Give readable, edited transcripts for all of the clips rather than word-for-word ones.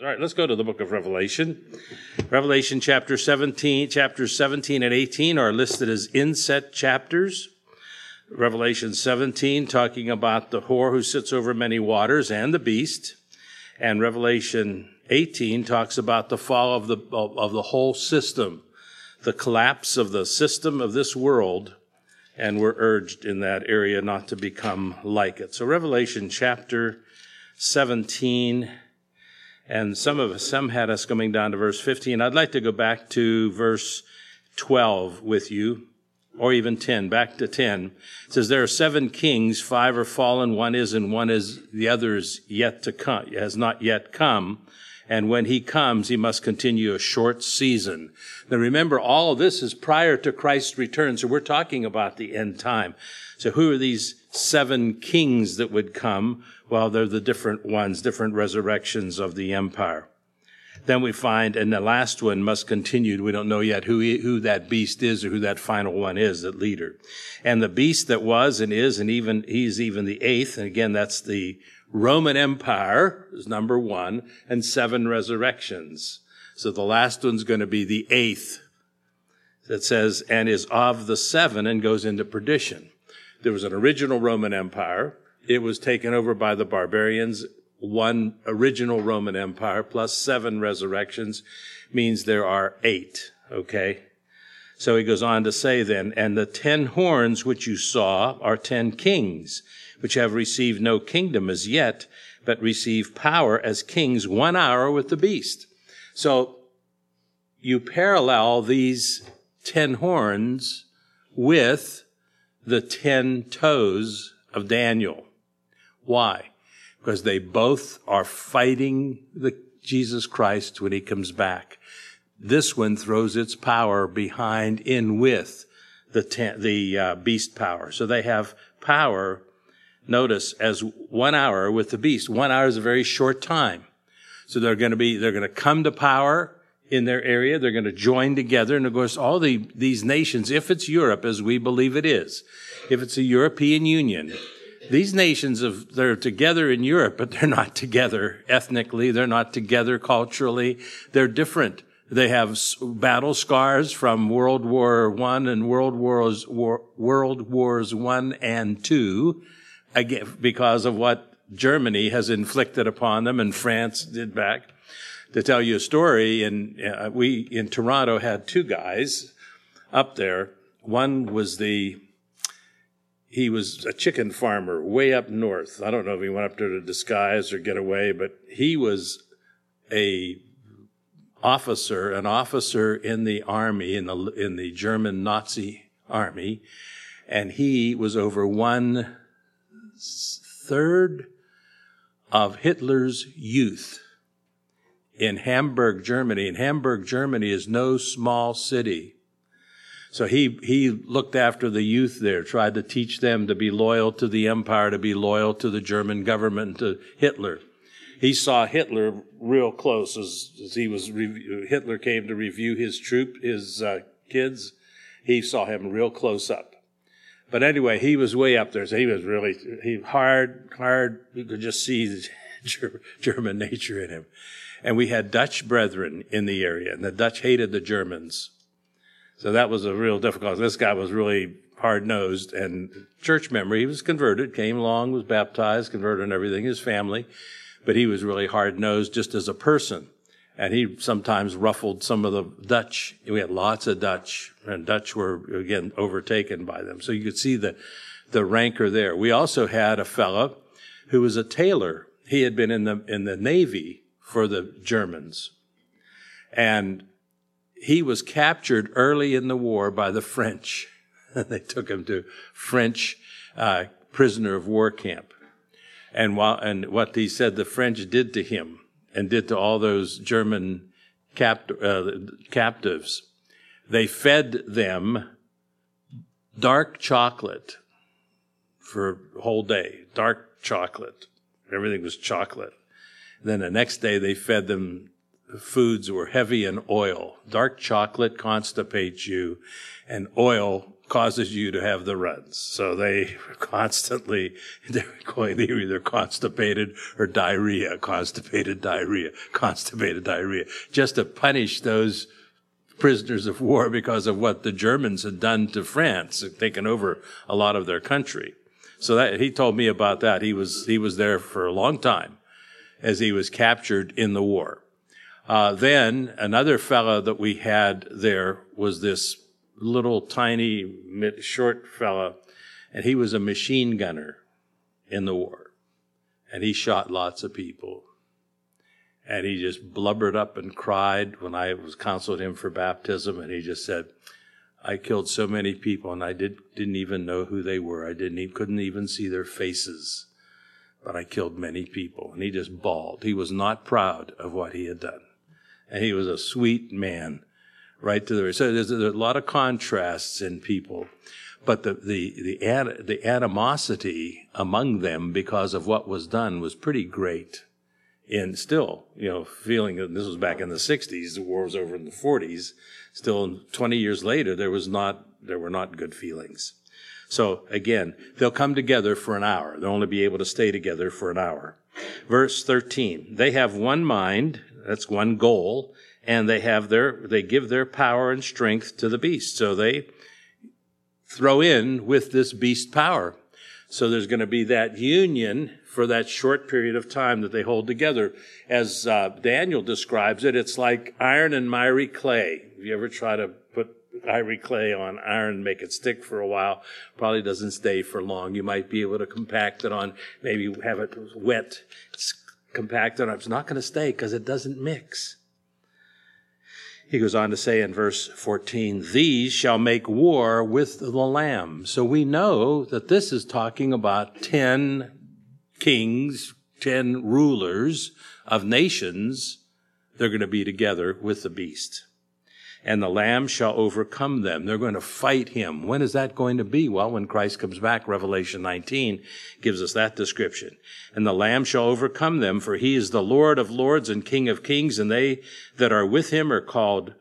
All right, let's go to the book of Revelation. Revelation chapters 17 and 18 are listed as inset chapters. Revelation 17 talking about the whore who sits over many waters and the beast. And Revelation 18 talks about the fall of the whole system, the collapse of the system of this world, and we're urged in that area not to become like it. So Revelation chapter 17, and some had us coming down to verse 15. I'd like to go back to verse 12 with you, or even 10, back to 10. It says, there are 7 kings, 5 are fallen, 1 is, and 1 is, the other is yet to come, has not yet come. And when he comes, he must continue a short season. Now remember, all of this is prior to Christ's return, so we're talking about the end time. So who are these 7 kings that would come? Well, they're the different ones, different resurrections of the empire. Then we find, and the last one must continue. We don't know yet who that beast is or who that final one is, that leader. And the beast that was and is, and he's even the 8th, and again, that's the Roman Empire is number 1, and 7 resurrections. So the last one's going to be the 8th. That says, and is of the 7 and goes into perdition. There was an original Roman Empire. It was taken over by the barbarians. 1 original Roman Empire plus 7 resurrections means there are 8. Okay? So he goes on to say then, and the 10 horns which you saw are 10 kings, which have received no kingdom as yet, but receive power as kings 1 hour with the beast. So you parallel these 10 horns with the 10 toes of Daniel. Why? Because they both are fighting Jesus Christ when he comes back. This one throws its power behind in with the beast power. So they have power, notice, as 1 hour with the beast. 1 hour is a very short time. So they're going to come to power in their area. They're going to join together. And of course, all these nations, if it's Europe, as we believe it is, if it's a European Union, these nations, they're together in Europe, but they're not together ethnically. They're not together culturally. They're different. They have battle scars from World War I and World Wars I and II, again, because of what Germany has inflicted upon them and France did back. To tell you a story, we in Toronto had 2 guys up there. One was he was a chicken farmer way up north. I don't know if he went up there to disguise or get away, but he was an officer in the army, in the German Nazi army, and he was over 1/3 of Hitler's youth in Hamburg, Germany. And Hamburg, Germany is no small city. So he looked after the youth there, tried to teach them to be loyal to the empire, to be loyal to the German government, to Hitler. He saw Hitler real close as Hitler came to review his kids. He saw him real close up. But anyway, he was way up there. So he was really hard. You could just see the German nature in him. And we had Dutch brethren in the area, and the Dutch hated the Germans. So that was a real difficult. This guy was really hard-nosed and church member. He was converted, came along, was baptized, converted and everything, his family. But he was really hard-nosed just as a person. And he sometimes ruffled some of the Dutch. We had lots of Dutch, and Dutch were, again, overtaken by them. So you could see the rancor there. We also had a fellow who was a tailor. He had been in the Navy for the Germans. And he was captured early in the war by the French. They took him to French prisoner of war camp. And what he said the French did to him and did to all those German captives, they fed them dark chocolate for a whole day. Dark chocolate. Everything was chocolate. Then the next day they fed them foods were heavy in oil. Dark chocolate constipates you, and oil causes you to have the runs. So they were either constipated or diarrhea, constipated diarrhea, just to punish those prisoners of war because of what the Germans had done to France, had taken over a lot of their country. So that he told me about that. He was there for a long time as he was captured in the war. Then another fellow that we had there was this little tiny short fella, and he was a machine gunner in the war, and he shot lots of people. And he just blubbered up and cried when I was counseled him for baptism, and he just said, I killed so many people, and I didn't even know who they were. Couldn't even see their faces, but I killed many people. And he just bawled. He was not proud of what he had done, and he was a sweet man, right to the. So there's a lot of contrasts in people, but the animosity among them because of what was done was pretty great. And still, feeling that this was back in the 60s, the war was over in the 40s. Still, 20 years later, there were not good feelings. So again, they'll come together for an hour. They'll only be able to stay together for an hour. Verse 13, they have one mind, that's one goal, and they give their power and strength to the beast. So they throw in with this beast power. So there's going to be that union for that short period of time that they hold together. As Daniel describes it, it's like iron and miry clay. If you ever try to put ivory clay on iron, make it stick for a while, probably doesn't stay for long. You might be able to compact it on, maybe have it wet, compact it on. It's not going to stay because it doesn't mix. He goes on to say in verse 14, these shall make war with the Lamb. So we know that this is talking about 10 kings, 10 rulers of nations. They're going to be together with the beast. And the Lamb shall overcome them. They're going to fight him. When is that going to be? Well, when Christ comes back, Revelation 19 gives us that description. And the Lamb shall overcome them, for he is the Lord of lords and King of kings, and they that are with him are called,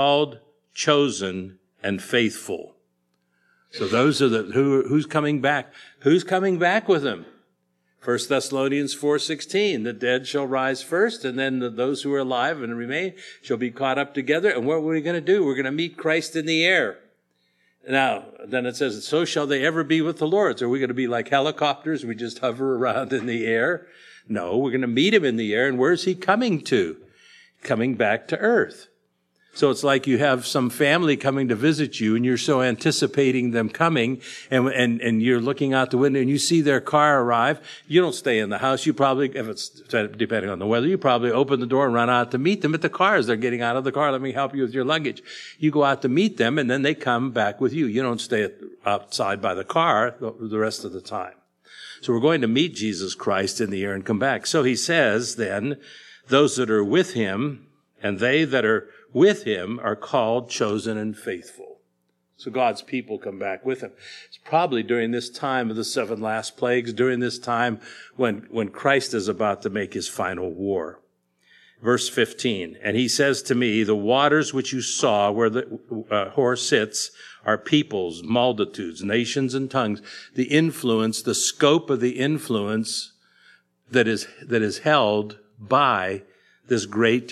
chosen, and faithful. So those are who's coming back? Who's coming back with him? 1 Thessalonians 4:16, the dead shall rise first, and then those who are alive and remain shall be caught up together. And what are we going to do? We're going to meet Christ in the air. Now, then it says, so shall they ever be with the Lord. So are we going to be like helicopters? We just hover around in the air? No, we're going to meet him in the air. And where's he coming to? Coming back to earth. So it's like you have some family coming to visit you, and you're so anticipating them coming, and you're looking out the window and you see their car arrive. You don't stay in the house. You probably, if it's depending on the weather, you probably open the door and run out to meet them at the car as they're getting out of the car. Let me help you with your luggage. You go out to meet them, and then they come back with you. You don't stay outside by the car the rest of the time. So we're going to meet Jesus Christ in the air and come back. So he says then, those that are with him and they that are with him are called, chosen, and faithful. So God's people come back with him. It's probably during this time of the 7 last plagues, during this time when Christ is about to make his final war. Verse 15, and he says to me, the waters which you saw where the whore sits are peoples, multitudes, nations, and tongues. The influence, the scope of the influence that is held by this great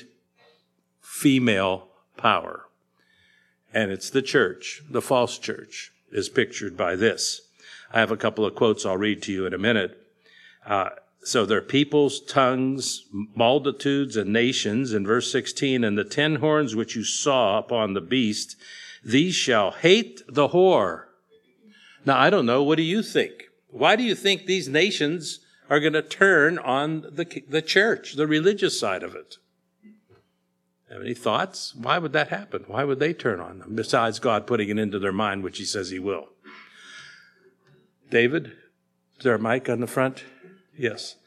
female power. And it's the church, the false church, is pictured by this. I have a couple of quotes I'll read to you in a minute. So they're peoples, tongues, multitudes, and nations. In verse 16, and the 10 horns which you saw upon the beast, these shall hate the whore. Now, I don't know. What do you think? Why do you think these nations are going to turn on the church, the religious side of it? Have any thoughts? Why would that happen? Why would they turn on them? Besides God putting it into their mind, which he says he will. David, is there a mic on the front? Yes.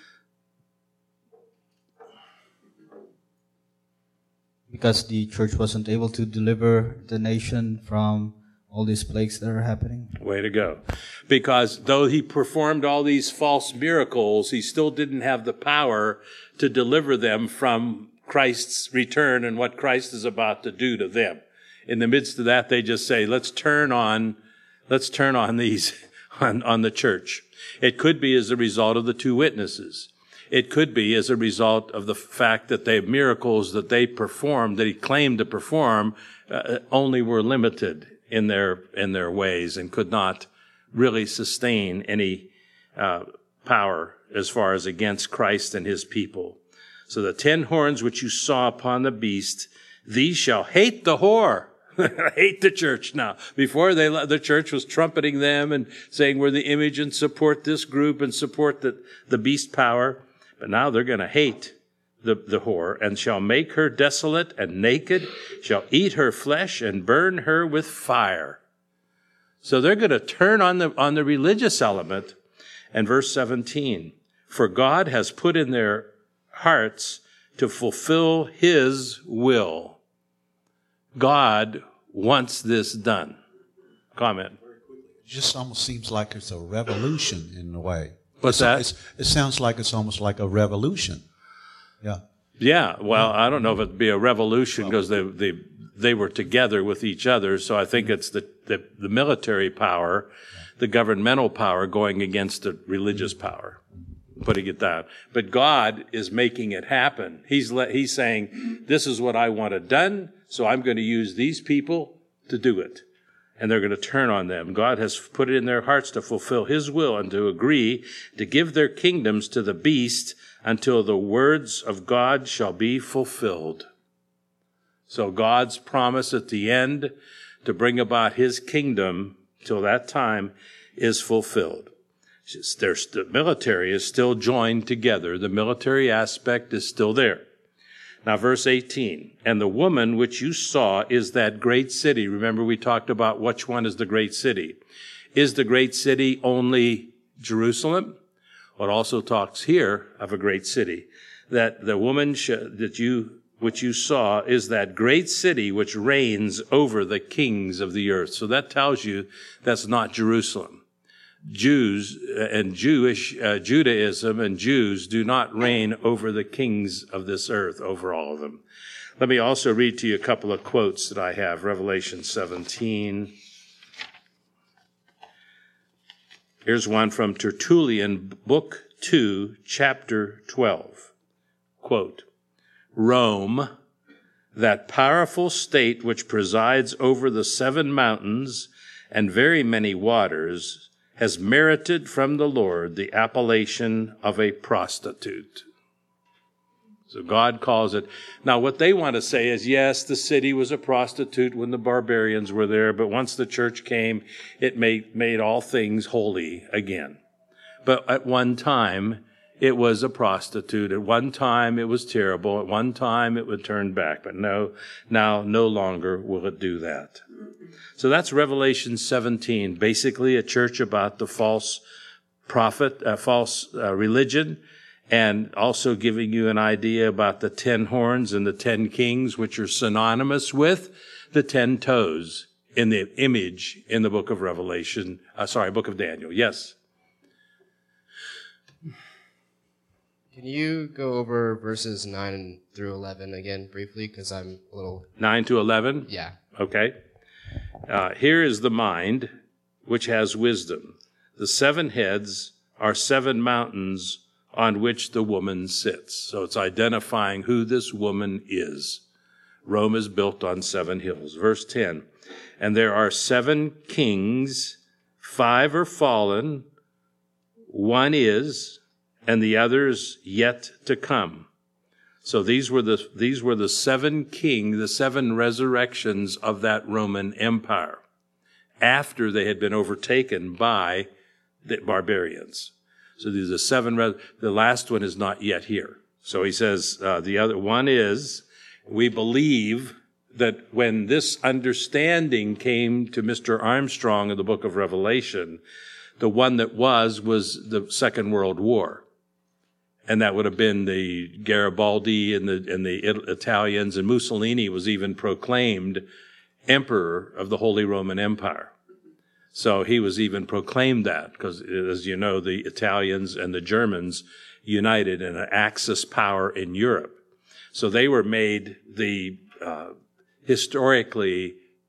Because the church wasn't able to deliver the nation from all these plagues that are happening. Way to go. Because though he performed all these false miracles, he still didn't have the power to deliver them from Christ's return and what Christ is about to do to them. in the midst of that, they just say, let's turn on these, on the church. It could be as a result of the two witnesses. It could be as a result of the fact that the miracles that they performed, that he claimed to perform, only were limited in their ways and could not really sustain any power as far as against Christ and his people. So the 10 horns which you saw upon the beast, these shall hate the whore. Hate the church now. Before the church was trumpeting them and saying we're the image and support this group and support the beast power. But now they're going to hate the whore, and shall make her desolate and naked, shall eat her flesh and burn her with fire. So they're going to turn on the religious element. And verse 17, for God has put in their hearts to fulfill his will. God wants this done. Comment. It just almost seems like it's a revolution in a way. What's that? It sounds like it's almost like a revolution. Yeah. Yeah. Well, I don't know if it'd be a revolution because they were together with each other. So I think it's the military power, the governmental power going against the religious power. Putting it down. But God is making it happen. He's saying, this is what I want it done, so I'm going to use these people to do it. And they're going to turn on them. God has put it in their hearts to fulfill his will and to agree to give their kingdoms to the beast until the words of God shall be fulfilled. So God's promise at the end to bring about his kingdom till that time is fulfilled. The military is still joined together. The military aspect is still there. Now, verse 18, and the woman which you saw is that great city. Remember, we talked about which one is the great city. Is the great city only Jerusalem? Well, it also talks here of a great city. That the woman which you saw is that great city which reigns over the kings of the earth. So that tells you that's not Jerusalem. Jews and Judaism and Jews do not reign over the kings of this earth, over all of them. Let me also read to you a couple of quotes that I have. Revelation 17. Here's one from Tertullian, Book 2, Chapter 12. Quote, Rome, that powerful state which presides over the 7 mountains and very many waters, has merited from the Lord the appellation of a prostitute. So God calls it. Now, what they want to say is, yes, the city was a prostitute when the barbarians were there, but once the church came, it made all things holy again. But at one time, it was a prostitute. At one time, it was terrible. At one time, it would turn back. But no longer will it do that. So that's Revelation 17, basically a church about the false prophet, false religion, and also giving you an idea about the 10 horns and the 10 kings, which are synonymous with the 10 toes in the image in the book of Revelation, book of Daniel. Yes? Can you go over verses 9 through 11 again briefly? Because I'm a little... 9 to 11? Yeah. Okay. Here is the mind which has wisdom. The 7 heads are 7 mountains on which the woman sits. So it's identifying who this woman is. Rome is built on 7 hills. Verse 10, and there are 7 kings, 5 are fallen, 1 is, and the others yet to come. So these were the 7 kings, the 7 resurrections of that Roman Empire after they had been overtaken by the barbarians. So these are 7. The last one is not yet here. So he says the other one is, we believe that when this understanding came to Mr. Armstrong in the book of Revelation, the one that was the Second World War. And that would have been the Garibaldi and the Italians, and Mussolini was even proclaimed emperor of the Holy Roman Empire. So he was even proclaimed that because, as you know, the Italians and the Germans united in an Axis power in Europe. So they were made the historically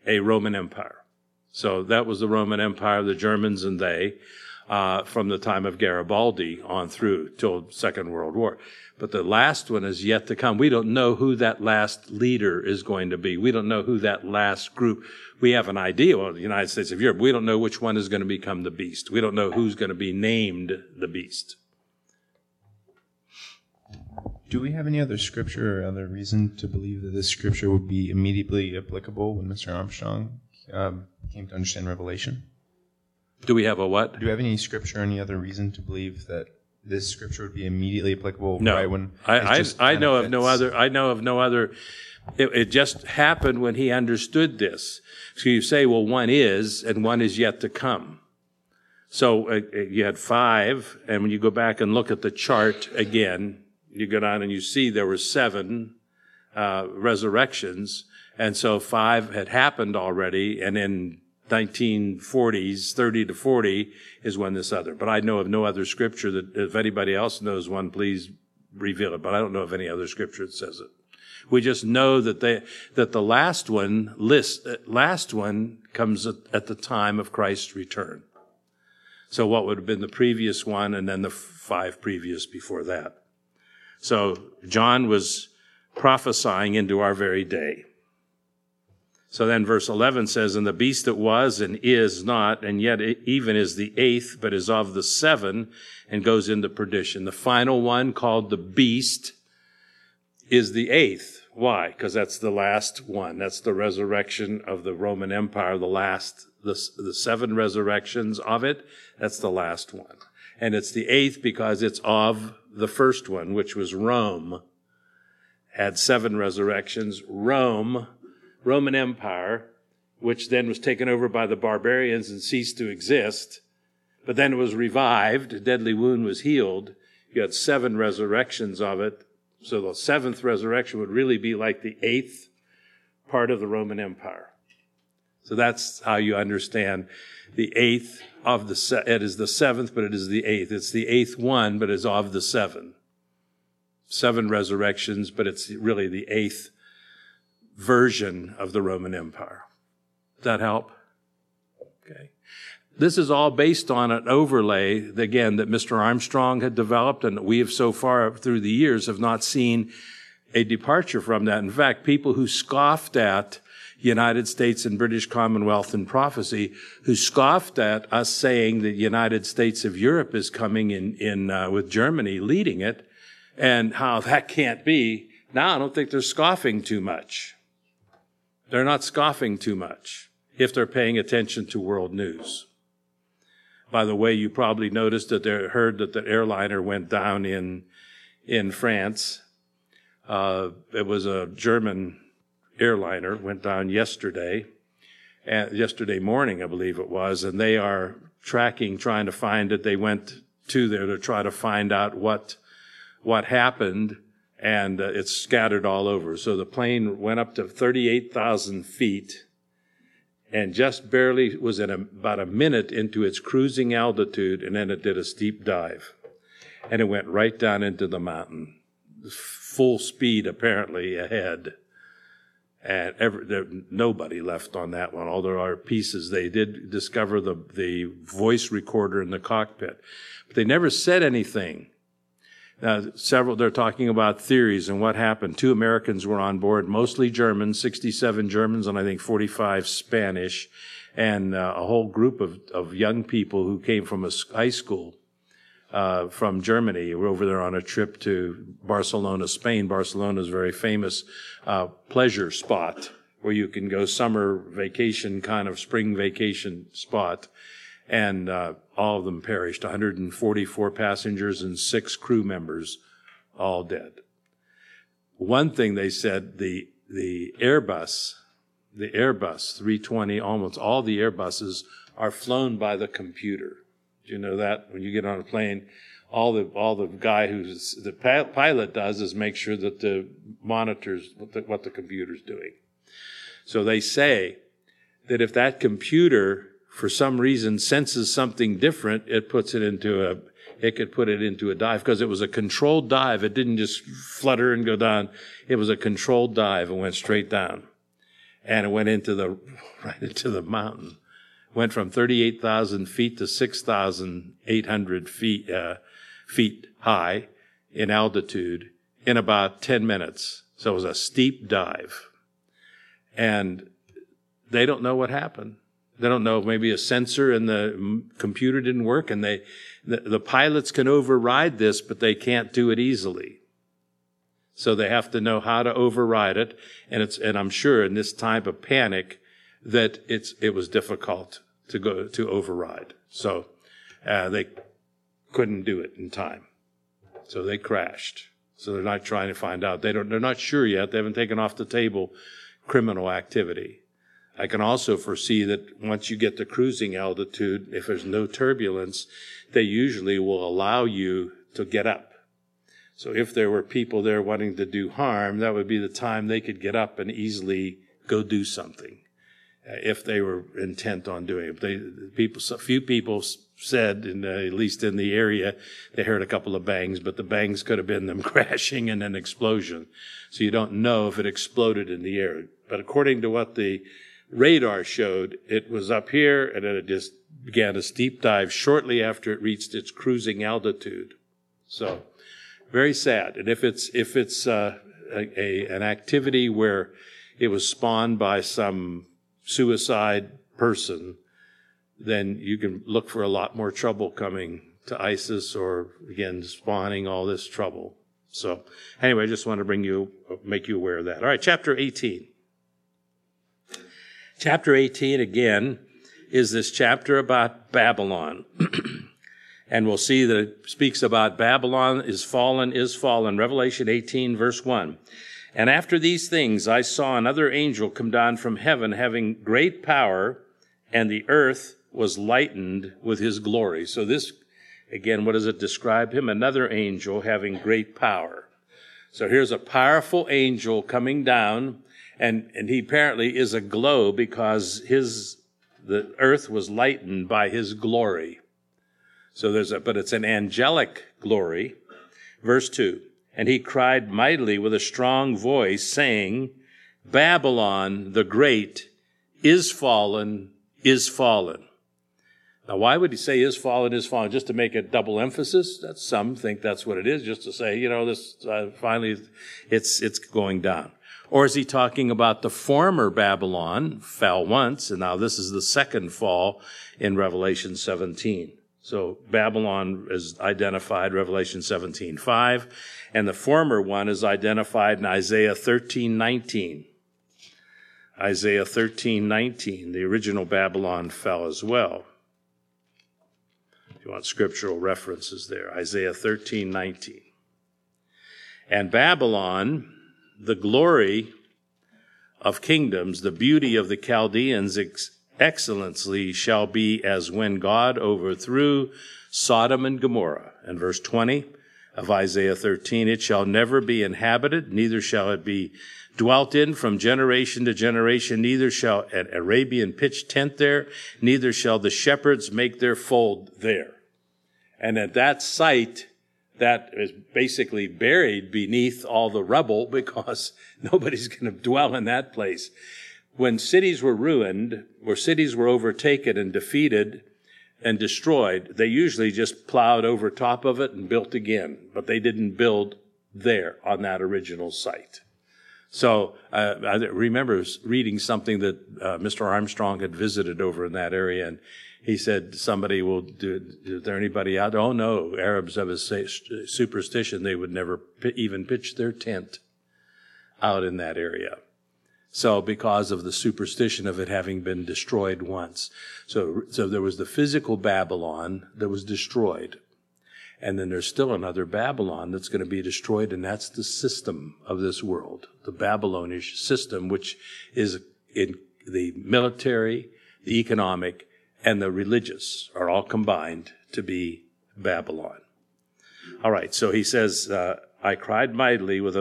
a Roman Empire. So that was the Roman Empire, the Germans and they, from the time of Garibaldi on through till Second World War. But the last one is yet to come. We don't know who that last leader is going to be. We don't know who that last group. We have an idea, well, the United States of Europe. We don't know which one is going to become the beast. We don't know who's going to be named the beast. Do we have any other scripture or other reason to believe that this scripture would be immediately applicable when Mr. Armstrong came to understand Revelation? Do we have a what? Do you have any scripture or any other reason to believe that this scripture would be immediately applicable No. right when I know of no other. It just happened when he understood this. So you say, well, one is, and one is yet to come. So you had 5, and when you go back and look at the chart again, you go down and you see there were 7 resurrections, and so 5 had happened already, and in 1940s, 30 to 40 is when this other. But I know of no other scripture that, if anybody else knows one, please reveal it. But I don't know of any other scripture that says it. We just know that the last one comes at the time of Christ's return. So what would have been the previous one, and then the 5 previous before that. So John was prophesying into our very day. So then verse 11 says, and the beast that was and is not, and yet even is the 8th, but is of the 7, and goes into perdition. The final one, called the beast, is the 8th. Why? Because that's the last one. That's the resurrection of the Roman Empire, the 7 resurrections of it. That's the last one. And it's the 8th because it's of the first one, which was Rome. Had 7 resurrections. Roman Empire, which then was taken over by the barbarians and ceased to exist, but then it was revived, a deadly wound was healed. You had 7 resurrections of it, so the 7th resurrection would really be like the 8th part of the Roman Empire. So that's how you understand the 8th of it is the 7th, but it is the 8th. It's the 8th one, but it's of the 7. 7 resurrections, but it's really the 8th version of the Roman Empire. Does that help? Okay. This is all based on an overlay, again, that Mr. Armstrong had developed, and we have so far through the years have not seen a departure from that. In fact, people who scoffed at United States and British Commonwealth in prophecy, who scoffed at us saying the United States of Europe is coming in with Germany leading it, and how that can't be. Now I don't think they're scoffing too much. They're not scoffing too much if they're paying attention to world news. By the way, you probably noticed that heard that the airliner went down in France. It was a German airliner, went down yesterday morning, I believe it was, and they are trying to find it. They went to there to try to find out what happened. And it's scattered all over. So the plane went up to 38,000 feet and just barely was about a minute into its cruising altitude, and then it did a steep dive. And it went right down into the mountain, full speed apparently ahead. And nobody left on that one, although there are pieces. They did discover the voice recorder in the cockpit. But they never said anything. They're talking about theories and what happened. 2 Americans were on board, mostly Germans, 67 Germans and I think 45 Spanish, and a whole group of young people who came from a high school from Germany. We're over there on a trip to Barcelona, Spain. Barcelona is a very famous pleasure spot where you can go summer vacation, kind of spring vacation spot. And all of them perished, 144 passengers and 6 crew members, all dead. One thing they said, the Airbus 320, almost all the Airbuses are flown by the computer. Do you know that? When you get on a plane, all the guy the pilot does is make sure that the monitors what the computer's doing. So they say that if that computer for some reason senses something different, it could put it into a dive, because it was a controlled dive. It didn't just flutter and go down. It was a controlled dive and went straight down. and it went right into the mountain. Went from 38,000 feet to 6,800 feet high in altitude in about 10 minutes. So it was a steep dive. And they don't know what happened. They don't know if maybe a sensor in the computer didn't work, and the pilots can override this, but they can't do it easily. So they have to know how to override it, and I'm sure in this type of panic that it was difficult to override. So they couldn't do it in time. So they crashed. So they're not trying to find out. They're not sure yet. They haven't taken off the table criminal activity. I can also foresee that once you get to cruising altitude, if there's no turbulence, they usually will allow you to get up. So if there were people there wanting to do harm, that would be the time they could get up and easily go do something, if they were intent on doing it. A few people said, at least in the area, they heard a couple of bangs, but the bangs could have been them crashing and an explosion. So you don't know if it exploded in the air. But according to what the radar showed, it was up here, and then it just began a steep dive shortly after it reached its cruising altitude. So very sad. And if it's an activity where it was spawned by some suicide person, then you can look for a lot more trouble coming to ISIS, or again spawning all this trouble. So anyway, I just want to make you aware of that. All right, chapter 18. Chapter 18, again, is this chapter about Babylon. And we'll see that it speaks about Babylon is fallen. Revelation 18, verse 1. And after these things, I saw another angel come down from heaven, having great power, and the earth was lightened with his glory. So this, again, what does it describe him? Another angel having great power. So here's a powerful angel coming down, and he apparently is aglow because the earth was lightened by his glory. So but it's an angelic glory. Verse 2, and he cried mightily with a strong voice, saying, Babylon the great is fallen, is fallen. Now, why would he say is fallen, is fallen? Just to make a double emphasis? Some think that's what it is, just to say, this finally it's going down. Or is he talking about the former Babylon fell once, and now this is the second fall in Revelation 17? So Babylon is identified, Revelation 17:5, and the former one is identified in Isaiah 13:19. Isaiah 13:19, the original Babylon fell as well. If you want scriptural references there, Isaiah 13:19. And Babylon, the glory of kingdoms, the beauty of the Chaldeans, excellency shall be as when God overthrew Sodom and Gomorrah. And verse 20 of Isaiah 13, it shall never be inhabited, neither shall it be dwelt in from generation to generation, neither shall an Arabian pitch tent there, neither shall the shepherds make their fold there. And at that site, that is basically buried beneath all the rubble, because nobody's going to dwell in that place. When cities were ruined, or cities were overtaken and defeated and destroyed, they usually just plowed over top of it and built again, but they didn't build there on that original site. So I remember reading something that Mr. Armstrong had visited over in that area, and he said, somebody will do, is there anybody out there? Oh no, Arabs have a superstition they would never even pitch their tent out in that area. So because of the superstition of it having been destroyed once. So there was the physical Babylon that was destroyed. And then there's still another Babylon that's going to be destroyed, and that's the system of this world, the Babylonish system, which is in the military, the economic, and the religious are all combined to be Babylon. All right, so he says, he cried mightily with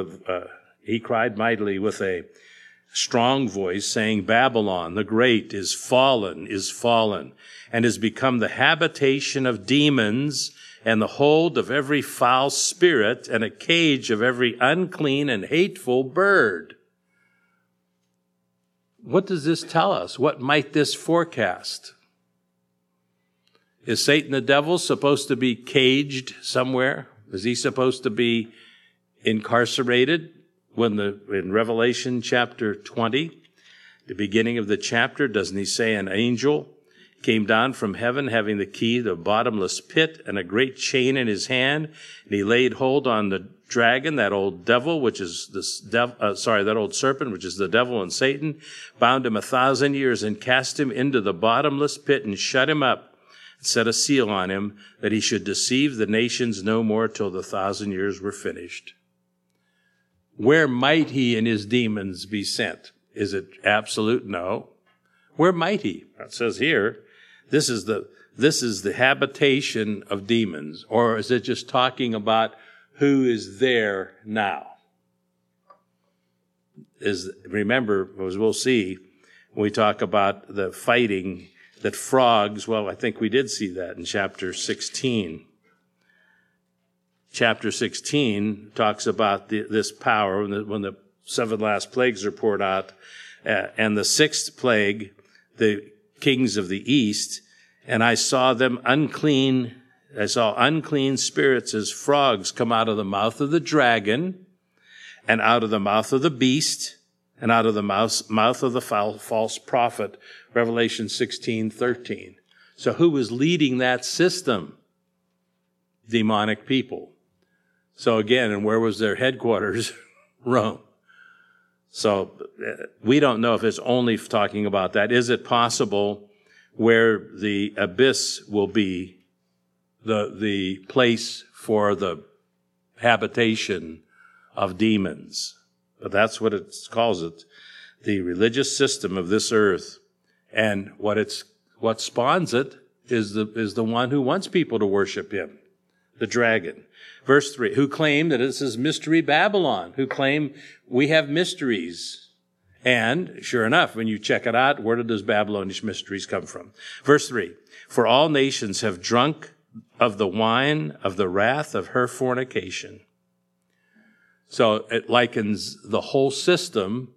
a strong voice, saying, Babylon the great is fallen, and has become the habitation of demons, and the hold of every foul spirit, and a cage of every unclean and hateful bird. what does this tell us? What might this forecast? Is Satan the devil supposed to be caged somewhere? Is he supposed to be incarcerated? In Revelation chapter 20, the beginning of the chapter, doesn't he say an angel came down from heaven having the key to the bottomless pit and a great chain in his hand, and he laid hold on the dragon, that old devil, which is that old serpent, which is the devil and Satan, bound him 1,000 years and cast him into the bottomless pit and shut him up, and set a seal on him that he should deceive the nations no more till the 1,000 years were finished. Where might he and his demons be sent? Is it absolute? No. Where might he? It says here, this is the habitation of demons. Or is it just talking about who is there now? Remember, as we'll see, when we talk about the fighting, that frogs, well, I think we did see that in chapter 16. Chapter 16 talks about this power when the 7 last plagues are poured out, and the 6th plague, the kings of the east, and I saw unclean spirits as frogs come out of the mouth of the dragon, and out of the mouth of the beast, and out of the mouth of the false prophet, Revelation 16:13. So who was leading that system? Demonic people. So again, and where was their headquarters? Rome. So we don't know if it's only talking about that. Is it possible where the abyss will be the place for the habitation of demons? But that's what it calls it, the religious system of this earth. And what spawns it is the one who wants people to worship him, the dragon. Verse 3, who claim that this is Mystery Babylon, who claim we have mysteries. And sure enough, when you check it out, where did those Babylonish mysteries come from? Verse 3, for all nations have drunk of the wine of the wrath of her fornication. So it likens the whole system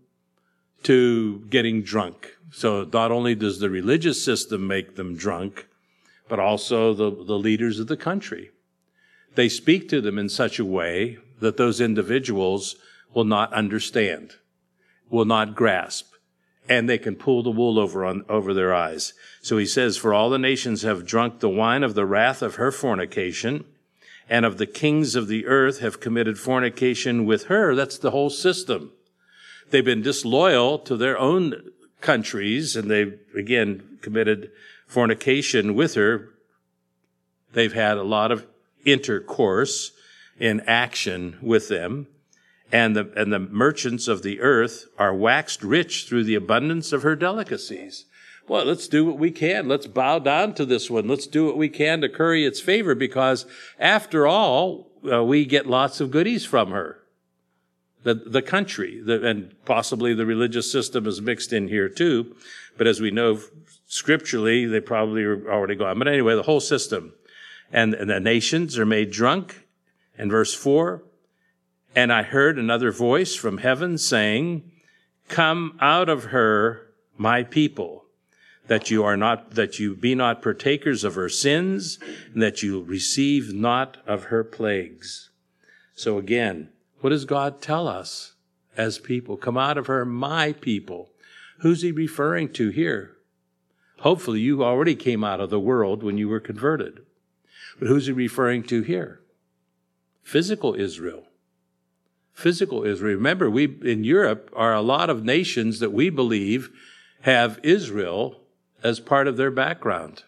to getting drunk. So not only does the religious system make them drunk, but also the leaders of the country. They speak to them in such a way that those individuals will not understand, will not grasp, and they can pull the wool over their eyes. So he says, for all the nations have drunk the wine of the wrath of her fornication, and of the kings of the earth have committed fornication with her. That's the whole system. They've been disloyal to their own countries, and they've, again, committed fornication with her. They've had a lot of intercourse in action with them, and the merchants of the earth are waxed rich through the abundance of her delicacies. Well, let's do what we can. Let's bow down to this one. Let's do what we can to curry its favor, because after all, we get lots of goodies from her. The country, and possibly the religious system is mixed in here too, but as we know scripturally, they probably are already gone. But anyway, the whole system. And the nations are made drunk. And verse 4, and I heard another voice from heaven saying, come out of her, my people, that you be not partakers of her sins, and that you receive not of her plagues. So again, what does God tell us as people? Come out of her, my people. Who's he referring to here? Hopefully you already came out of the world when you were converted. But who's he referring to here? Physical Israel. Physical Israel. Remember, we in Europe are a lot of nations that we believe have Israel as part of their background.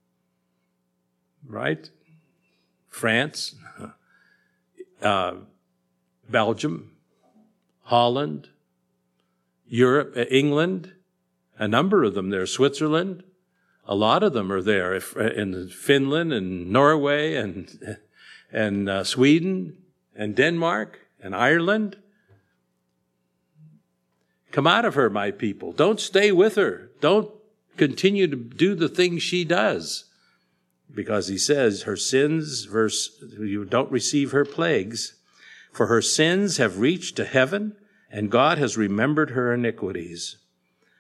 Right? France, Belgium, Holland, Europe, England, a number of them there, Switzerland, a lot of them are there, in Finland and Norway and Sweden and Denmark and Ireland. Come out of her, my people. Don't stay with her. Don't continue to do the things she does. Because he says her sins, you don't receive her plagues. For her sins have reached to heaven, and God has remembered her iniquities.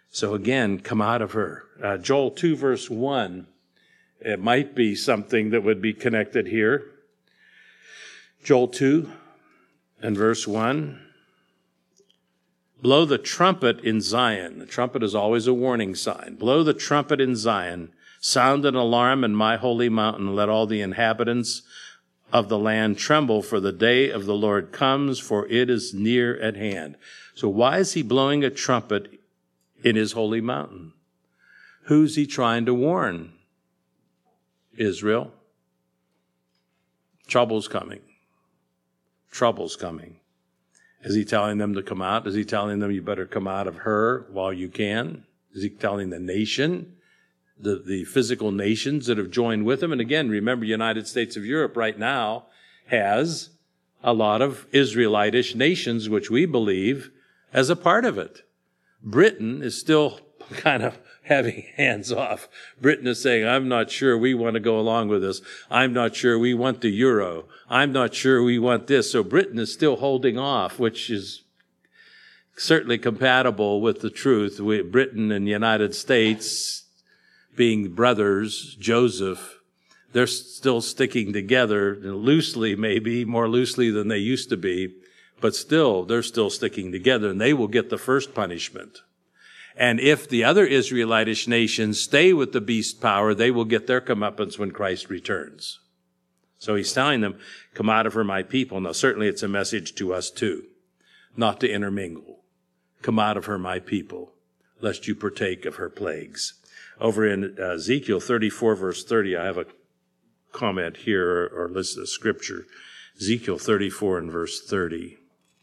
So again, come out of her. Joel 2, verse 1, it might be something that would be connected here. Joel 2 and verse 1. Blow the trumpet in Zion. The trumpet is always a warning sign. Blow the trumpet in Zion. Sound an alarm in my holy mountain. Let all the inhabitants of the land tremble, for the day of the Lord comes, for it is near at hand. So why is he blowing a trumpet in his holy mountain? Who's he trying to warn? Israel. Trouble's coming. Trouble's coming. Is he telling them to come out? Is he telling them you better come out of her while you can? Is he telling the nation, the physical nations that have joined with him? And again, remember, United States of Europe right now has a lot of Israelitish nations, which we believe as a part of it. Britain is still kind of having hands off. Britain is saying, I'm not sure we want to go along with this. I'm not sure we want the euro. I'm not sure we want this. So Britain is still holding off, which is certainly compatible with the truth. Britain and the United States being brothers, Joseph, they're still sticking together loosely, maybe more loosely than they used to be, but still, they're still sticking together, and they will get the first punishment. And if the other Israelitish nations stay with the beast power, they will get their comeuppance when Christ returns. So he's telling them, come out of her, my people. Now, certainly it's a message to us too, not to intermingle. Come out of her, my people, lest you partake of her plagues. Over in Ezekiel 34, verse 30, I have a comment here or list of scripture. Ezekiel 34 and verse 30.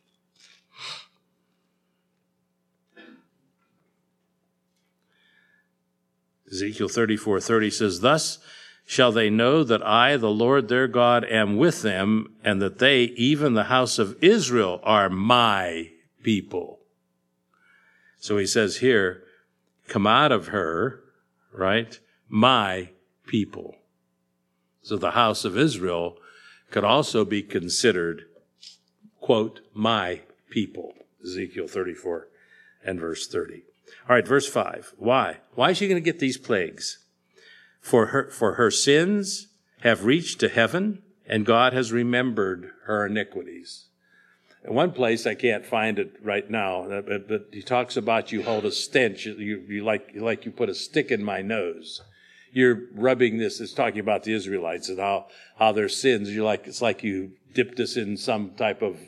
Ezekiel 34:30 says, thus shall they know that I, the Lord their God, am with them, and that they, even the house of Israel, are my people. So he says here, come out of her, right? My people. So the house of Israel could also be considered, quote, my people. Ezekiel 34 and verse 30. All right, verse 5. Why? Why is she going to get these plagues? For her sins have reached to heaven, and God has remembered her iniquities. In one place, I can't find it right now, but he talks about you hold a stench. You put a stick in my nose. You're rubbing this. It's talking about the Israelites and how their sins. It's like you dipped us in some type of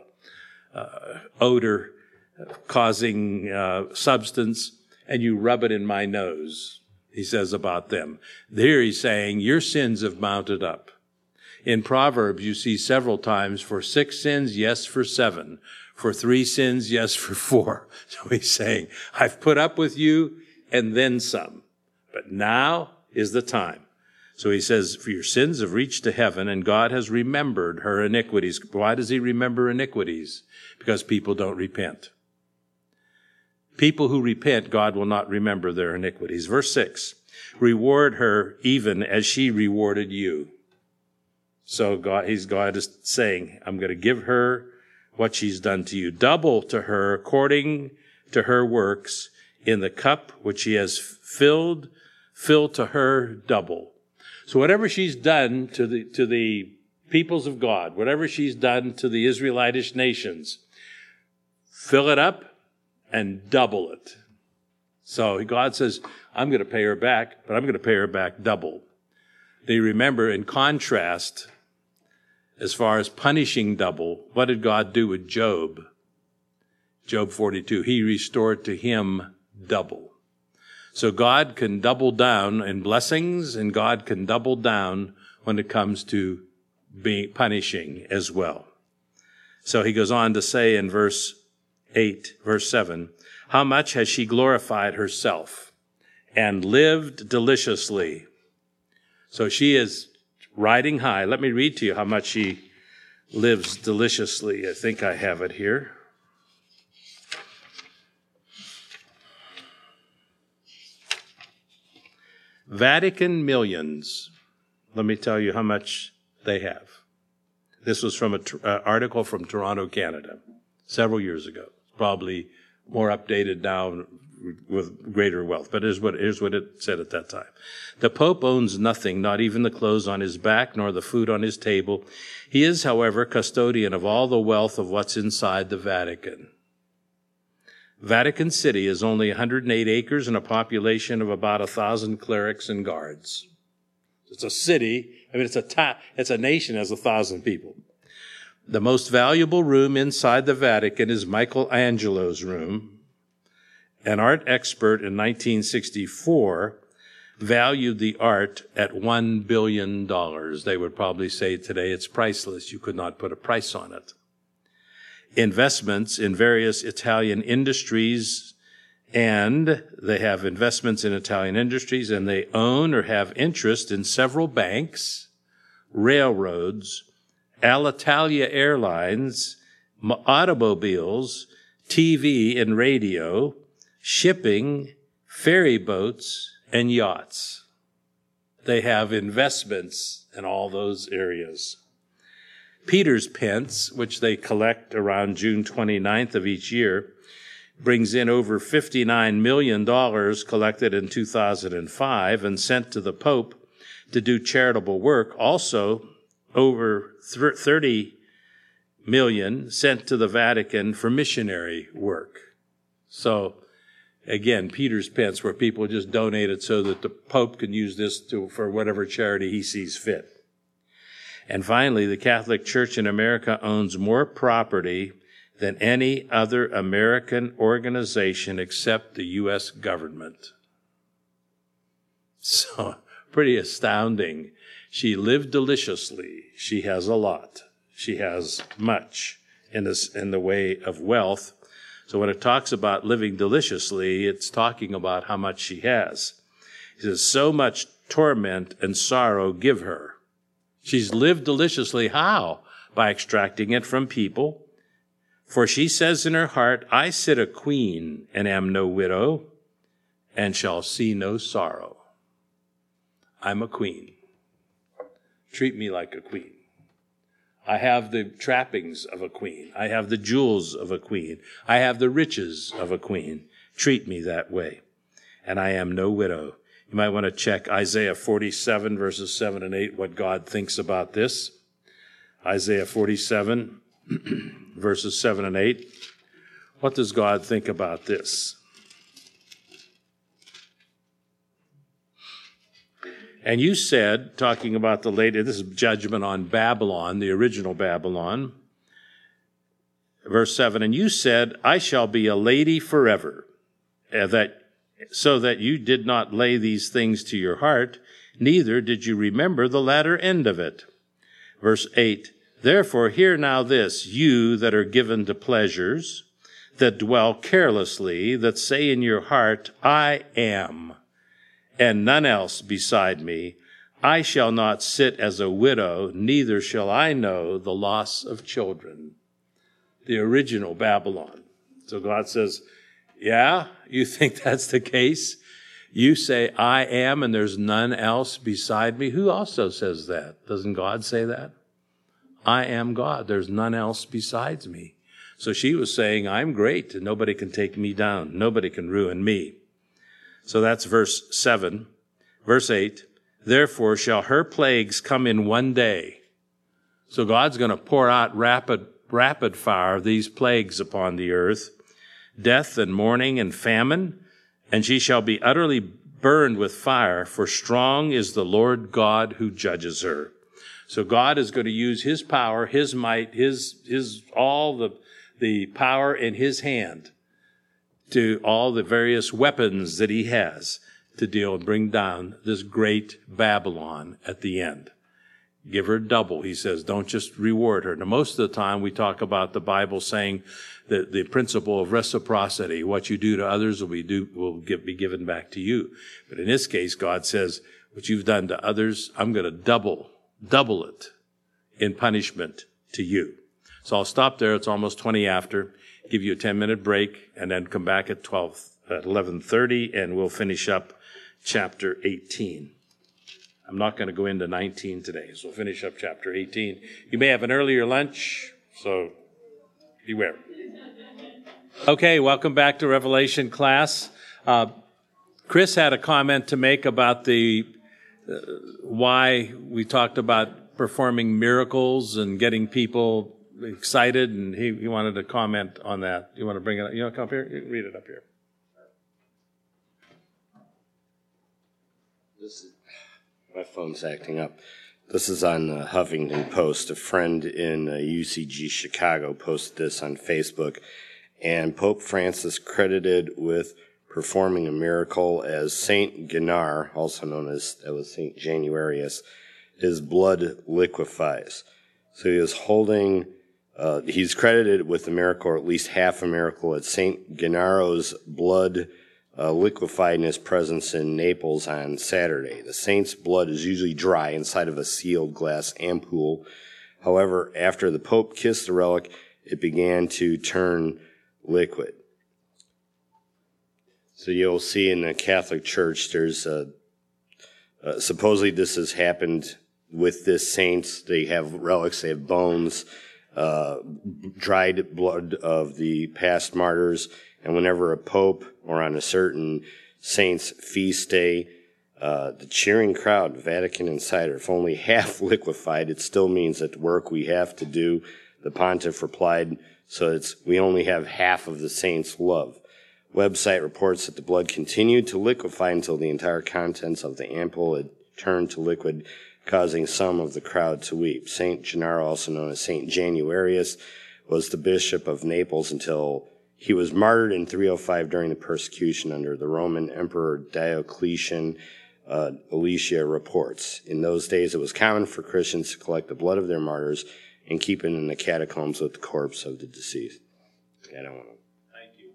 odor causing substance, and you rub it in my nose, he says about them. There he's saying, your sins have mounted up. In Proverbs, you see several times, for 6 sins, yes, for 7. For 3 sins, yes, for 4. So he's saying, I've put up with you and then some. But now is the time. So he says, for your sins have reached to heaven, and God has remembered her iniquities. Why does he remember iniquities? Because people don't repent. People who repent, God will not remember their iniquities. Verse 6, reward her even as she rewarded you. So God is saying, I'm going to give her what she's done to you. Double to her according to her works. In the cup which she has filled, fill to her double. So whatever she's done to the peoples of God, whatever she's done to the Israelitish nations, fill it up and double it. So God says, I'm going to pay her back, but I'm going to pay her back double. They remember, in contrast, as far as punishing double, what did God do with Job? Job 42, he restored to him double. So God can double down in blessings, and God can double down when it comes to being punishing as well. So he goes on to say in verse 7, how much has she glorified herself and lived deliciously? So she is riding high. Let me read to you how much she lives deliciously. I think I have it here. Vatican millions. Let me tell you how much they have. This was from an article from Toronto, Canada, several years ago. Probably more updated now, with greater wealth. But here's what it said at that time. The Pope owns nothing, not even the clothes on his back, nor the food on his table. He is, however, custodian of all the wealth of what's inside the Vatican. Vatican City is only 108 acres and a population of about 1,000 clerics and guards. It's a city. I mean, it's a nation has 1,000 people. The most valuable room inside the Vatican is Michelangelo's room. An art expert in 1964 valued the art at $1 billion. They would probably say today it's priceless. You could not put a price on it. Investments in various Italian industries, and they have investments in Italian industries, and they own or have interest in several banks, railroads, Alitalia Airlines, automobiles, TV and radio, shipping, ferry boats, and yachts. They have investments in all those areas. Peter's Pence, which they collect around June 29th of each year, brings in over $59 million collected in 2005 and sent to the Pope to do charitable work. Also, over 30 million sent to the Vatican for missionary work. So, again, Peter's Pence, where people just donate it so that the Pope can use this for whatever charity he sees fit. And finally, the Catholic Church in America owns more property than any other American organization except the U.S. government. So, pretty astounding. She lived deliciously. She has a lot. She has much in the way of wealth. So when it talks about living deliciously, it's talking about how much she has. He says, so much torment and sorrow give her. She's lived deliciously. How? By extracting it from people. For she says in her heart, I sit a queen and am no widow and shall see no sorrow. I'm a queen. Treat me like a queen. I have the trappings of a queen. I have the jewels of a queen. I have the riches of a queen. Treat me that way. And I am no widow. You might want to check Isaiah 47, verses 7 and 8, what God thinks about this. Isaiah 47, verses 7 and 8. What does God think about this? And you said, talking about this is judgment on Babylon, the original Babylon. Verse 7, and you said, I shall be a lady forever, so that you did not lay these things to your heart, neither did you remember the latter end of it. Verse 8, therefore hear now this, you that are given to pleasures, that dwell carelessly, that say in your heart, I am, and none else beside me. I shall not sit as a widow, neither shall I know the loss of children. The original Babylon. So God says, yeah, you think that's the case? You say, I am, and there's none else beside me. Who also says that? Doesn't God say that? I am God. There's none else besides me. So she was saying, I'm great, and nobody can take me down. Nobody can ruin me. So that's verse 7. Verse 8, therefore shall her plagues come in one day. So God's going to pour out rapid fire these plagues upon the earth, death and mourning and famine, and she shall be utterly burned with fire, for strong is the Lord God who judges her. So God is going to use his power, his might, his all the power in his hand to all the various weapons that he has to deal and bring down this great Babylon at the end. Give her double, he says. Don't just reward her. Now, most of the time we talk about the Bible saying that the principle of reciprocity, what you do to others will be given back to you. But in this case, God says, what you've done to others, I'm going to double it in punishment to you. So I'll stop there. It's almost 20 after. Give you a 10-minute break, and then come back at 11:30, and we'll finish up chapter 18. I'm not going to go into 19 today, so we'll finish up chapter 18. You may have an earlier lunch, so beware. Okay, welcome back to Revelation class. Chris had a comment to make about the why we talked about performing miracles and getting people excited, and he wanted to comment on that. You want to bring it up? You want to come up here? You can read it up here. My phone's acting up. This is on the Huffington Post. A friend in UCG Chicago posted this on Facebook, and Pope Francis credited with performing a miracle as Saint Genar, also known as Saint Januarius, his blood liquefies. So he is holding, he's credited with the miracle, or at least half a miracle, as Saint Genaro's blood liquefied in his presence in Naples on Saturday. The saint's blood is usually dry inside of a sealed glass ampoule. However, after the Pope kissed the relic, it began to turn liquid. So you'll see in the Catholic Church, there's supposedly this has happened with this saint. They have relics, they have bones, dried blood of the past martyrs. And whenever a pope or on a certain saint's feast day, the cheering crowd, Vatican Insider, if only half liquefied, it still means that the work we have to do, the pontiff replied, so we only have half of the saint's love. Website reports that the blood continued to liquefy until the entire contents of the ampoule had turned to liquid, causing some of the crowd to weep. Saint Gennaro, also known as Saint Januarius, was the bishop of Naples until he was martyred in 305 during the persecution under the Roman Emperor Diocletian, Alicia reports. In those days, it was common for Christians to collect the blood of their martyrs and keep it in the catacombs with the corpse of the deceased. I don't want to. Thank you.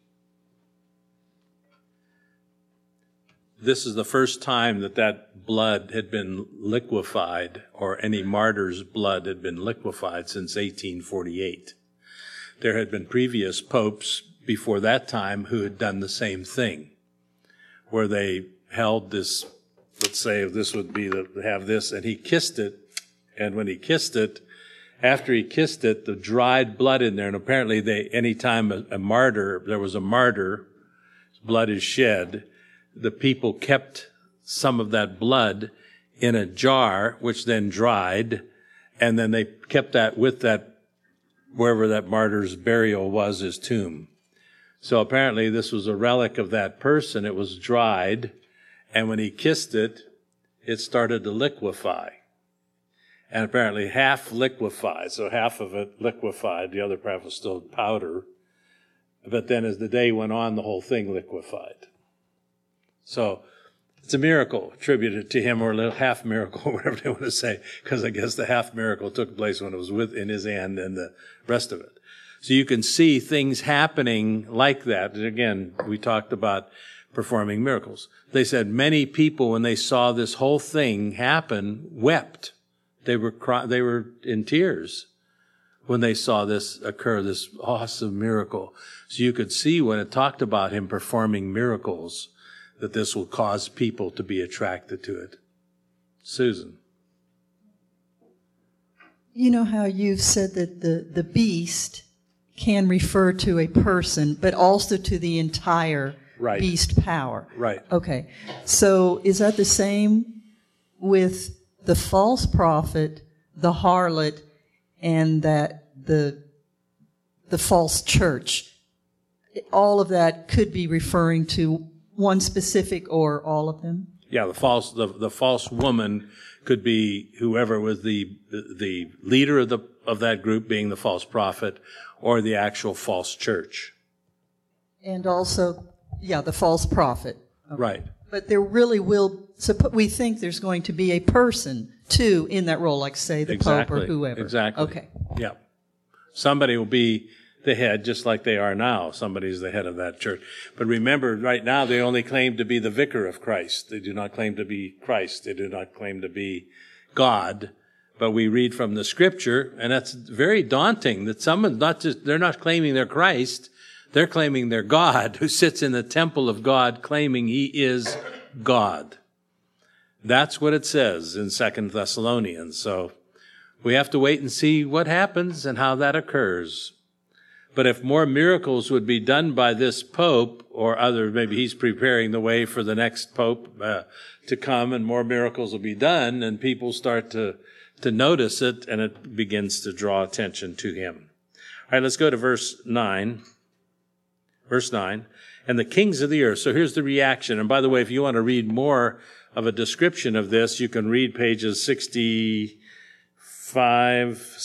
This is the first time that blood had been liquefied, or any martyr's blood had been liquefied, since 1848. There had been previous popes before that time who had done the same thing, where they held this, let's say this would be have this, and he kissed it, and when he kissed it, after he kissed it, the dried blood in there, and apparently anytime there was a martyr, blood is shed, the people kept some of that blood in a jar, which then dried, and then they kept that with that, wherever that martyr's burial was, his tomb. So apparently this was a relic of that person. It was dried, and when he kissed it, it started to liquefy. And apparently half liquefied, so half of it liquefied, the other part was still powder. But then as the day went on, the whole thing liquefied. So it's a miracle attributed to him, or a little half miracle, whatever they want to say, because I guess the half miracle took place when it was in his hand and the rest of it. So you can see things happening like that. And again, we talked about performing miracles. They said many people, when they saw this whole thing happen, wept. They were in tears when they saw this occur, this awesome miracle. So you could see when it talked about him performing miracles, that this will cause people to be attracted to it. Susan. You know how you've said that the beast can refer to a person, but also to the entire beast power. Right. Okay. So is that the same with the false prophet, the harlot, and that the false church? All of that could be referring to one specific or all of them? Yeah, the false woman could be whoever was the leader of that group, being the false prophet, or the actual false church. And also, the false prophet. Okay. Right. But there really will, we think there's going to be a person, too, in that role, like, say, the Pope or whoever. Exactly. Okay. Yeah. Somebody will be the head, just like they are now. Somebody's the head of that church. But remember, right now, they only claim to be the vicar of Christ. They do not claim to be Christ. They do not claim to be God. But we read from the Scripture, and that's very daunting, that they're not claiming they're Christ. They're claiming they're God, who sits in the temple of God, claiming he is God. That's what it says in 2 Thessalonians. So we have to wait and see what happens and how that occurs. But if more miracles would be done by this pope or other, maybe he's preparing the way for the next pope to come, and more miracles will be done, and people start to notice it, and it begins to draw attention to him. All right, let's go to verse 9. Verse 9. And the kings of the earth. So here's the reaction. And by the way, if you want to read more of a description of this, you can read pages 65,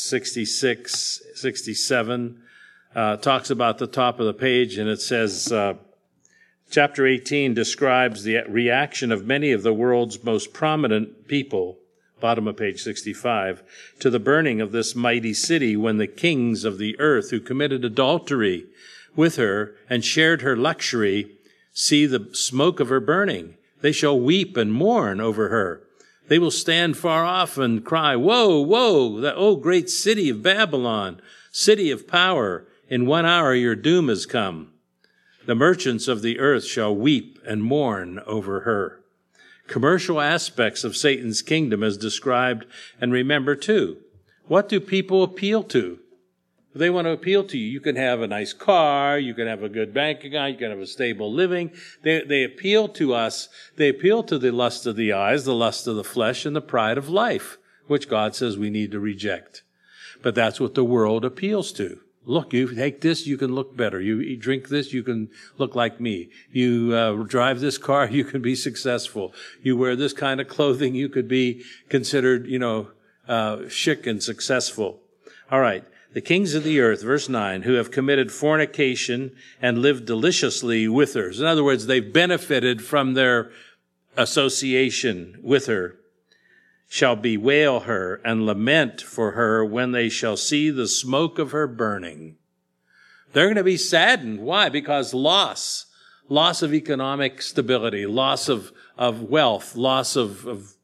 66, 67. Talks about the top of the page, and it says, chapter 18 describes the reaction of many of the world's most prominent people, bottom of page 65, to the burning of this mighty city when the kings of the earth who committed adultery with her and shared her luxury see the smoke of her burning. They shall weep and mourn over her. They will stand far off and cry, woe, woe, O great city of Babylon, city of power, in 1 hour your doom has come. The merchants of the earth shall weep and mourn over her. Commercial aspects of Satan's kingdom as described, and remember too, what do people appeal to? If they want to appeal to you, you can have a nice car, you can have a good bank account, you can have a stable living. They appeal to us. They appeal to the lust of the eyes, the lust of the flesh, and the pride of life, which God says we need to reject. But that's what the world appeals to. Look, you take this, you can look better. You drink this, you can look like me. You drive this car, you can be successful. You wear this kind of clothing, you could be considered, chic and successful. All right. The kings of the earth, verse 9, who have committed fornication and lived deliciously with her. In other words, they've benefited from their association with her, shall bewail her and lament for her when they shall see the smoke of her burning. They're going to be saddened. Why? Because loss of economic stability, loss of wealth, loss of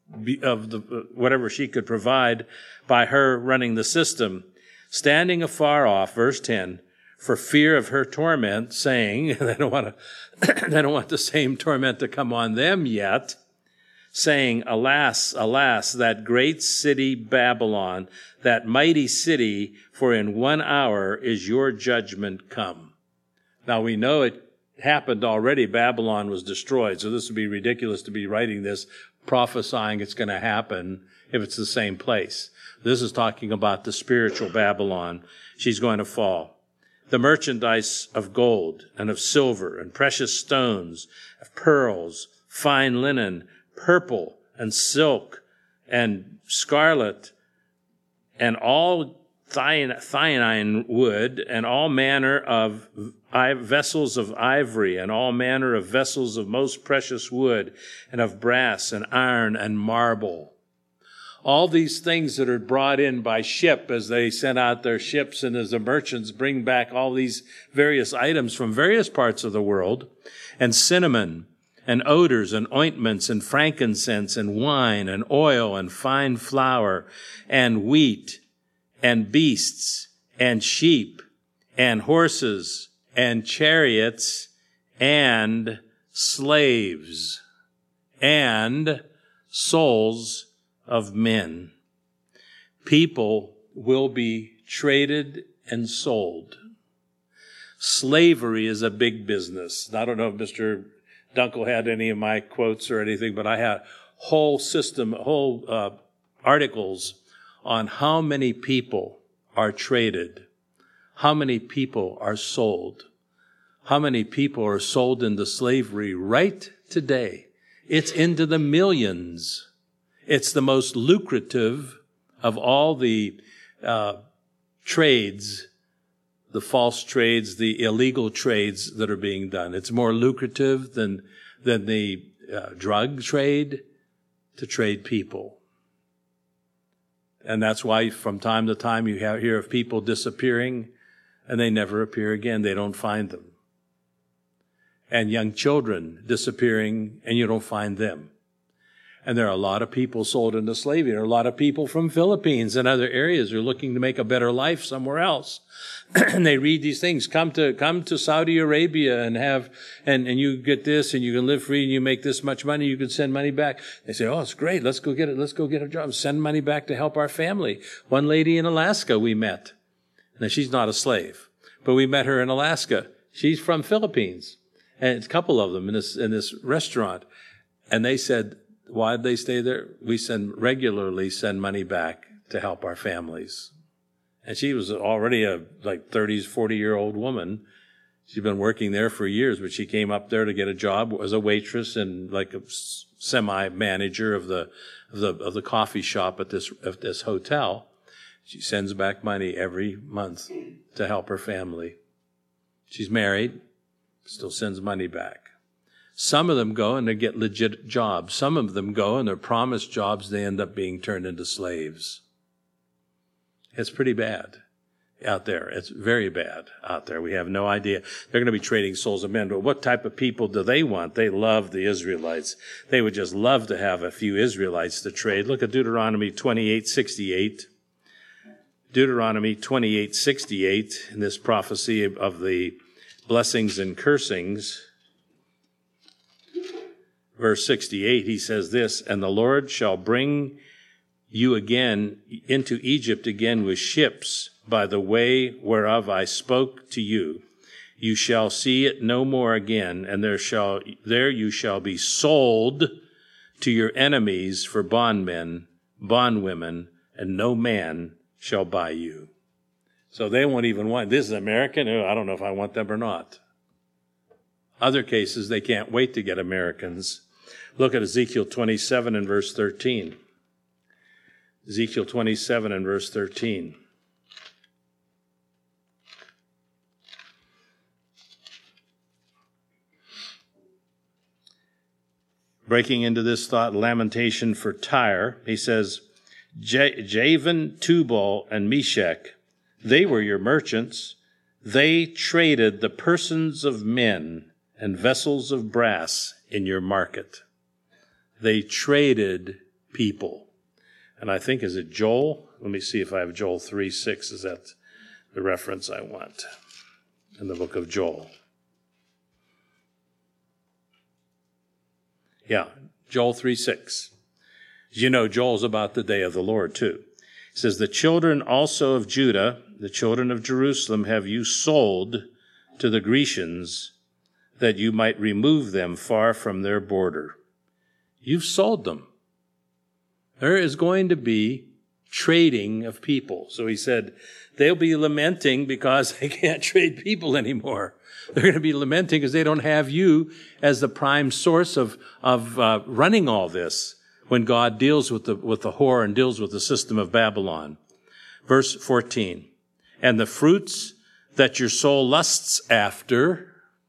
the whatever she could provide by her running the system. Standing afar off, verse 10, for fear of her torment, saying, they don't want the same torment to come on them yet, saying, alas, alas, that great city Babylon, that mighty city, for in 1 hour is your judgment come. Now we know it happened already. Babylon was destroyed. So this would be ridiculous to be writing this, prophesying it's going to happen if it's the same place. This is talking about the spiritual Babylon. She's going to fall. The merchandise of gold and of silver and precious stones, of pearls, fine linen, purple and silk and scarlet and all thionine wood and all manner of vessels of ivory and all manner of vessels of most precious wood and of brass and iron and marble. All these things that are brought in by ship as they send out their ships and as the merchants bring back all these various items from various parts of the world, and cinnamon and odors and ointments and frankincense and wine and oil and fine flour and wheat and beasts and sheep and horses and chariots and slaves and souls of men. People will be traded and sold. Slavery is a big business. I don't know if Mr. Dunkel had any of my quotes or anything, but I had whole articles on how many people are traded, how many people are sold, how many people are sold into slavery right today. It's into the millions. It's the most lucrative of all the trades, the false trades, the illegal trades that are being done. It's more lucrative than the drug trade to trade people. And that's why from time to time you hear of people disappearing and they never appear again. They don't find them. And young children disappearing and you don't find them. And there are a lot of people sold into slavery. There are a lot of people from Philippines and other areas who are looking to make a better life somewhere else. And they read these things. Come to Saudi Arabia and you get this and you can live free and you make this much money. You can send money back. They say, oh, it's great. Let's go get it. Let's go get a job. Send money back to help our family. One lady in Alaska we met. Now she's not a slave, but we met her in Alaska. She's from Philippines, and it's a couple of them in this restaurant. And they said, why did they stay there? We regularly send money back to help our families. And she was already a 30s, 40-year-old woman. She'd been working there for years, but she came up there to get a job as a waitress and like a semi-manager of the coffee shop at this hotel. She sends back money every month to help her family. She's married, still sends money back. Some of them go and they get legit jobs. Some of them go and they're promised jobs. They end up being turned into slaves. It's pretty bad out there. It's very bad out there. We have no idea. They're going to be trading souls of men. But what type of people do they want? They love the Israelites. They would just love to have a few Israelites to trade. Look at Deuteronomy 28:68. Deuteronomy 28:68, in this prophecy of the blessings and cursings. Verse 68, he says this, and the Lord shall bring you again into Egypt again with ships by the way whereof I spoke to you. You shall see it no more again, and there you shall be sold to your enemies for bondmen, bondwomen, and no man shall buy you. So they won't even want, this is American? Oh, I don't know if I want them or not. Other cases, they can't wait to get Americans. Look at Ezekiel 27 and verse 13. Ezekiel 27 and verse 13. Breaking into this thought, lamentation for Tyre, he says, Javan, Tubal, and Meshach, they were your merchants. They traded the persons of men and vessels of brass in your market. They traded people. And I think, is it Joel? Let me see if I have Joel 3:6. Is that the reference I want in the book of Joel? Yeah, Joel 3:6. You know, Joel's about the day of the Lord, too. It says, the children also of Judah, the children of Jerusalem, have you sold to the Grecians, that you might remove them far from their border. You've sold them. There is going to be trading of people. So he said, they'll be lamenting because they can't trade people anymore. They're going to be lamenting because they don't have you as the prime source of running all this when God deals with the whore and deals with the system of Babylon. Verse 14, and the fruits that your soul lusts after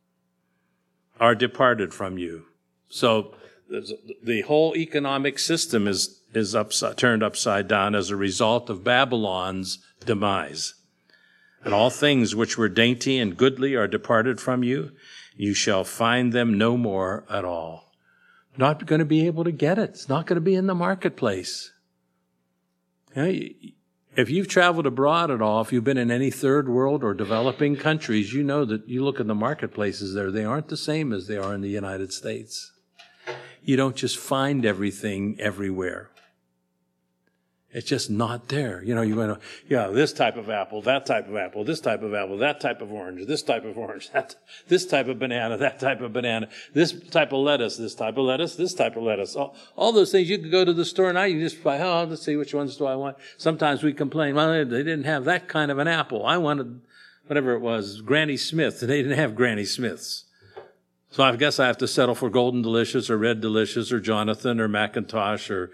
are departed from you. So the whole economic system is turned upside down as a result of Babylon's demise. And all things which were dainty and goodly are departed from you. You shall find them no more at all. Not going to be able to get it. It's not going to be in the marketplace. You know, if you've traveled abroad at all, if you've been in any third world or developing countries, you know that you look in the marketplaces there, they aren't the same as they are in the United States. You don't just find everything everywhere. It's just not there. You know, you went, this type of apple, that type of apple, this type of apple, that type of orange, this type of orange, this type of banana, that type of banana, this type of lettuce, this type of lettuce, this type of lettuce. All those things, you could go to the store now, you just buy, let's see, which ones do I want? Sometimes we complain, well, they didn't have that kind of an apple. I wanted, whatever it was, Granny Smith, and they didn't have Granny Smiths. So I guess I have to settle for Golden Delicious or Red Delicious or Jonathan or Macintosh or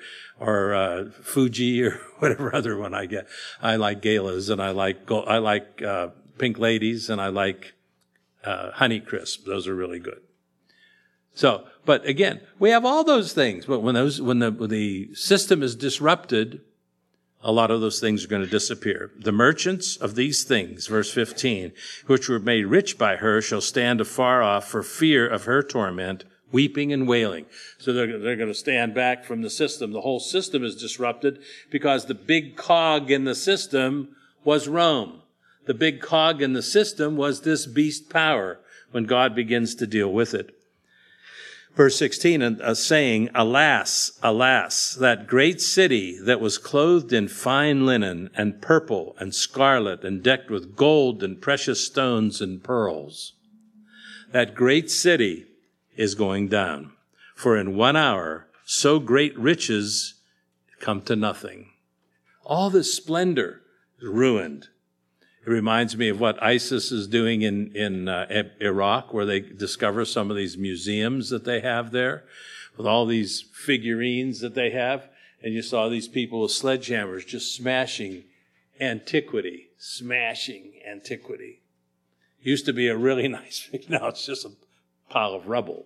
Fuji or whatever other one I get. I like Galas and I like Pink Ladies and I like Honey Crisp. Those are really good. So, but again, we have all those things. But when the system is disrupted, a lot of those things are going to disappear. The merchants of these things, verse 15, which were made rich by her, shall stand afar off for fear of her torment, weeping and wailing. So they're going to stand back from the system. The whole system is disrupted because the big cog in the system was Rome. The big cog in the system was this beast power when God begins to deal with it. Verse 16, a saying, Alas, alas, that great city that was clothed in fine linen and purple and scarlet and decked with gold and precious stones and pearls. That great city is going down. For in 1 hour, so great riches come to nothing. All this splendor is ruined. It reminds me of what ISIS is doing in Iraq, where they discover some of these museums that they have there with all these figurines that they have. And you saw these people with sledgehammers just smashing antiquity. Used to be a really nice, now it's just a pile of rubble.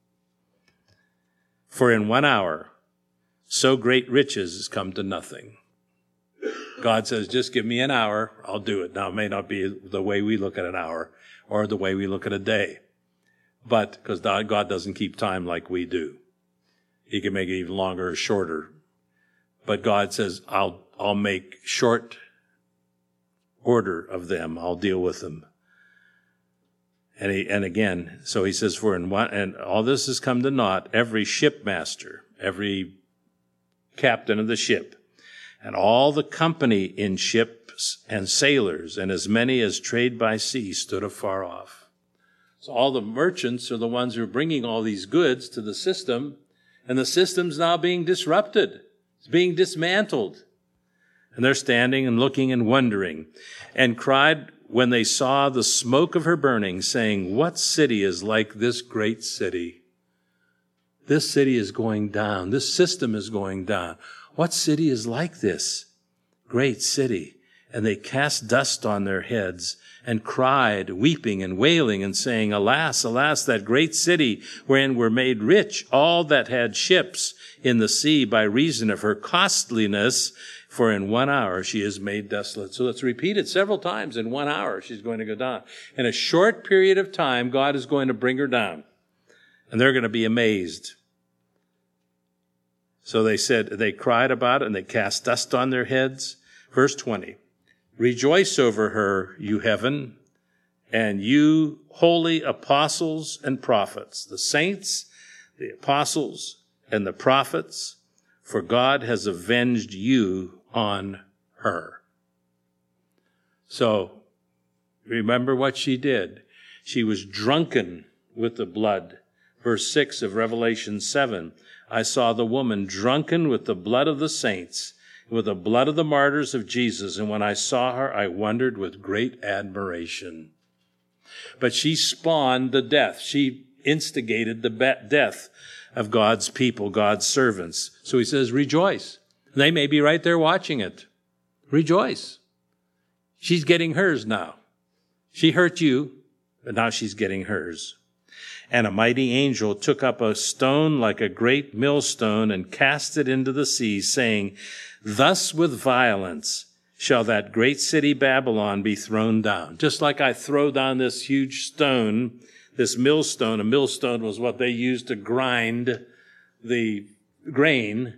For in 1 hour, so great riches has come to nothing. God says, just give me an hour, I'll do it. Now, it may not be the way we look at an hour or the way we look at a day, but because God doesn't keep time like we do. He can make it even longer or shorter. But God says, I'll make short order of them. I'll deal with them. And again, so he says, and all this has come to naught, every shipmaster, every captain of the ship, and all the company in ships and sailors, and as many as trade by sea, stood afar off. So all the merchants are the ones who are bringing all these goods to the system, and the system's now being disrupted. It's being dismantled. And they're standing and looking and wondering, and cried when they saw the smoke of her burning, saying, What city is like this great city? This city is going down. This system is going down. What city is like this great city? And they cast dust on their heads and cried, weeping and wailing and saying, Alas, alas, that great city wherein were made rich all that had ships in the sea by reason of her costliness. For in 1 hour she is made desolate. So it's repeated several times. In 1 hour she's going to go down. In a short period of time, God is going to bring her down. And they're going to be amazed. So they cried about it, and they cast dust on their heads. Verse 20, Rejoice over her, you heaven, and you holy apostles and prophets, the saints, the apostles, and the prophets, for God has avenged you on her. So, remember what she did. She was drunken with the blood. Verse 6 of Revelation 7, I saw the woman drunken with the blood of the saints, with the blood of the martyrs of Jesus. And when I saw her, I wondered with great admiration. But she spawned the death. She instigated the death of God's people, God's servants. So he says, rejoice. They may be right there watching it. Rejoice. She's getting hers now. She hurt you, but now she's getting hers. And a mighty angel took up a stone like a great millstone and cast it into the sea, saying, Thus with violence shall that great city Babylon be thrown down. Just like I throw down this huge stone, this millstone. A millstone was what they used to grind the grain.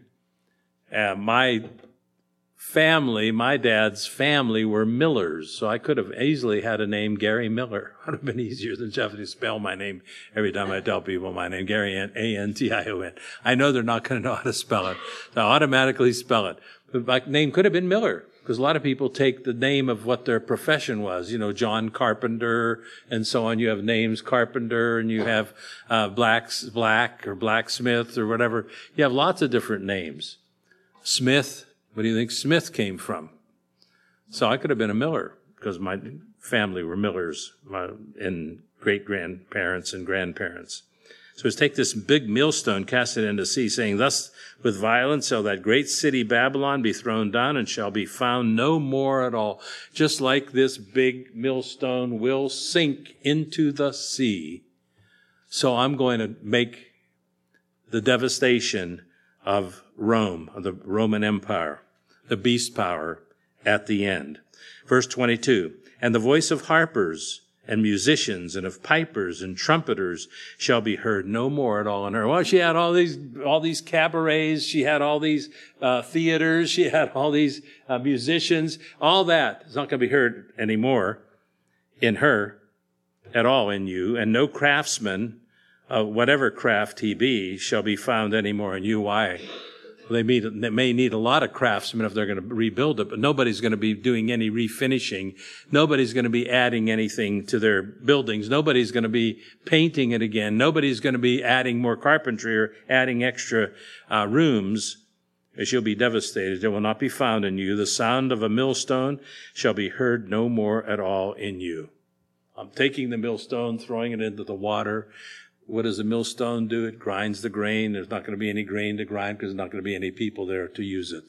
My dad's family were millers, so I could have easily had a name Gary Miller. It would have been easier than having to spell my name every time I tell people my name, Gary, A-N-T-I-O-N. I know they're not going to know how to spell it, so I automatically spell it. But my name could have been Miller, because a lot of people take the name of what their profession was. You know, John Carpenter and so on. You have names Carpenter, and you have Black or Blacksmith or whatever. You have lots of different names. Smith. What do you think Smith came from? So I could have been a Miller, because my family were Millers and great-grandparents and grandparents. So it's take this big millstone, cast it into the sea, saying, Thus with violence shall that great city Babylon be thrown down, and shall be found no more at all. Just like this big millstone will sink into the sea. So I'm going to make the devastation of Rome, of the Roman Empire, the beast power, at the end. Verse 22, And the voice of harpers and musicians and of pipers and trumpeters shall be heard no more at all on her. Well, she had all these cabarets, she had all these theaters, she had all these musicians. All that is not going to be heard anymore in her at all, in you. And no craftsman whatever craft he be, shall be found any more in you. Why? They may need a lot of craftsmen if they're going to rebuild it, but nobody's going to be doing any refinishing. Nobody's going to be adding anything to their buildings. Nobody's going to be painting it again. Nobody's going to be adding more carpentry or adding extra rooms. She'll be devastated. It will not be found in you. The sound of a millstone shall be heard no more at all in you. I'm taking the millstone, throwing it into the water. What does a millstone do? It grinds the grain. There's not going to be any grain to grind because there's not going to be any people there to use it.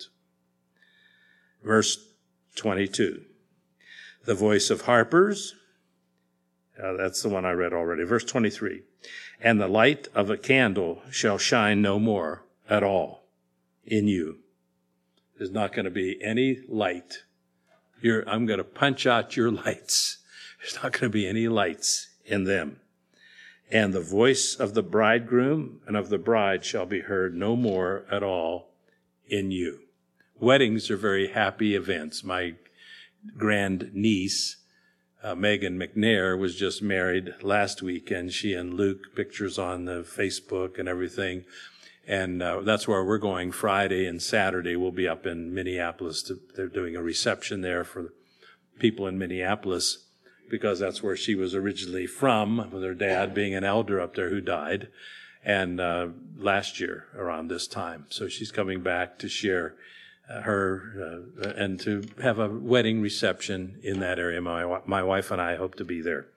Verse 22. The voice of harpers. That's the one I read already. Verse 23. And the light of a candle shall shine no more at all in you. There's not going to be any light. I'm going to punch out your lights. There's not going to be any lights in them. And the voice of the bridegroom and of the bride shall be heard no more at all in you. Weddings are very happy events. My grand niece, Megan McNair, was just married last weekend. She and Luke, pictures on the Facebook and everything. And that's where we're going Friday and Saturday. We'll be up in Minneapolis. They're doing a reception there for people in Minneapolis, because that's where she was originally from, with her dad being an elder up there who died, and last year around this time. So she's coming back to share her and to have a wedding reception in that area. My wife and I hope to be there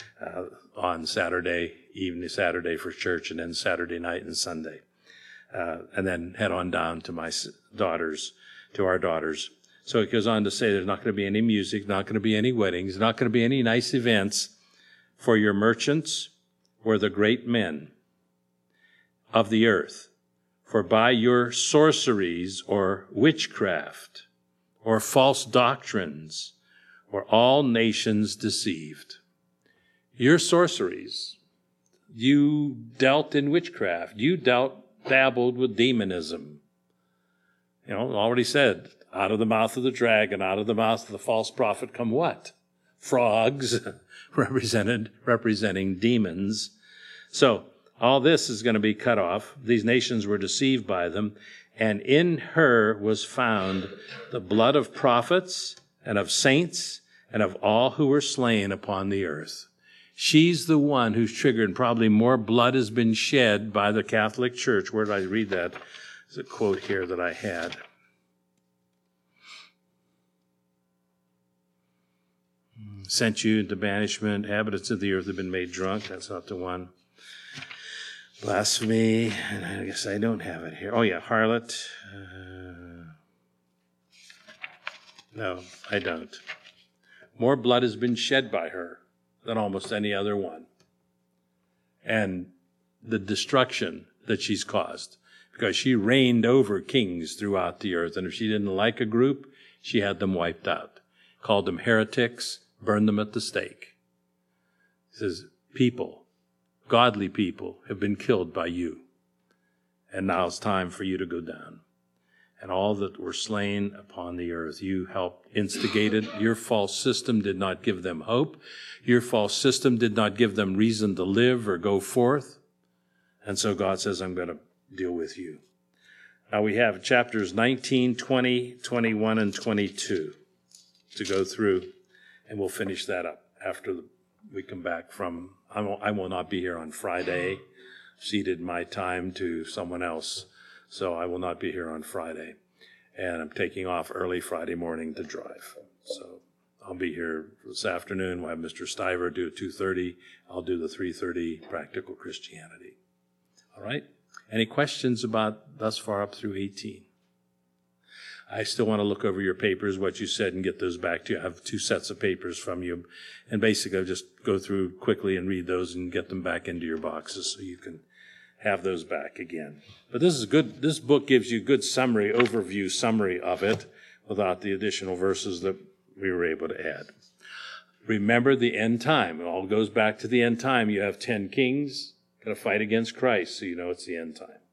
on Saturday evening, Saturday for church, and then Saturday night and Sunday, and then head on down to our daughters. So it goes on to say there's not going to be any music, not going to be any weddings, not going to be any nice events for your merchants or the great men of the earth. For by your sorceries or witchcraft or false doctrines were all nations deceived. Your sorceries, you dealt in witchcraft, you dabbled with demonism. Already said, out of the mouth of the dragon, out of the mouth of the false prophet come what? Frogs, representing demons. So all this is going to be cut off. These nations were deceived by them. And in her was found the blood of prophets and of saints and of all who were slain upon the earth. She's the one who's triggered. Probably more blood has been shed by the Catholic Church. Where did I read that? There's a quote here that I had. Sent you into banishment. Inhabitants of the earth have been made drunk. That's not the one. Blasphemy. And I guess I don't have it here. Oh, yeah, harlot. No, I don't. More blood has been shed by her than almost any other one. And the destruction that she's caused, because she reigned over kings throughout the earth. And if she didn't like a group, she had them wiped out. Called them heretics, burned them at the stake. He says, godly people have been killed by you. And now it's time for you to go down. And all that were slain upon the earth, you helped instigate it. Your false system did not give them hope. Your false system did not give them reason to live or go forth. And so God says, I'm going to deal with you. Now we have chapters 19, 20, 21, and 22 to go through, and we'll finish that up after we come back from, I will not be here on Friday, ceded my time to someone else, so I will not be here on Friday. And I'm taking off early Friday morning to drive. So I'll be here this afternoon. We'll have Mr. Stiver do 2:30. I'll do the 3:30 Practical Christianity. All right? Any questions about thus far up through 18? I still want to look over your papers, what you said, and get those back to you. I have 2 sets of papers from you. And basically, I'll just go through quickly and read those and get them back into your boxes so you can have those back again. But this is good. This book gives you good overview summary of it without the additional verses that we were able to add. Remember the end time. It all goes back to the end time. You have 10 kings going to fight against Christ, so you know it's the end time.